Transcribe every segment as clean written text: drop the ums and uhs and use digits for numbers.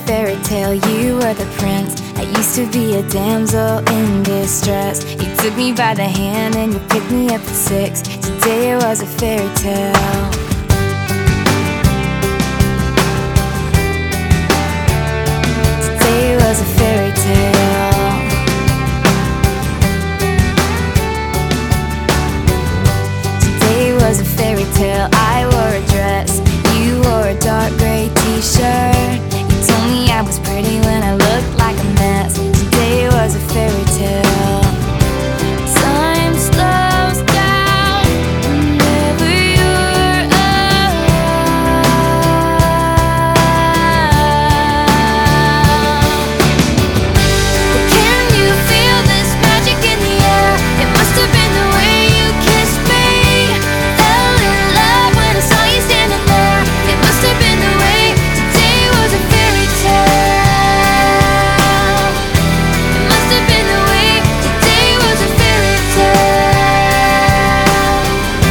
fairy tale, you were the prince. I used to be a damsel in distress. You took me by the hand and you picked me up at 6. Today it was a fairy tale. Today it was a fairy tale. Today was a fairy tale. I wore a dress, you wore a dark gray t-shirt. You told me I was pretty when I looked like a mess. Today was a fairy tale. Time slows down whenever you're around. But can you feel this magic in the air? It must have been the way you kissed me. Fell in love when I saw you standing there. It must have been the way. Today was a fairy tale. It must have been the way. Today was a fairy tale.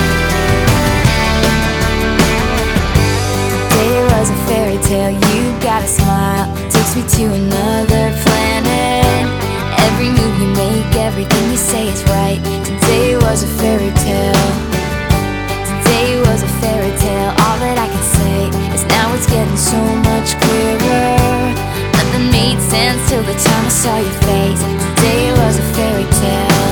Today was a fairy tale. You got a smile, takes me to another planet. Every move you make, everything you say is right. Today was a fairy tale. Today was a fairy tale. All that I can say is now it's getting so much clearer. Nothing made sense till the time I saw your face. Today was a fairy tale.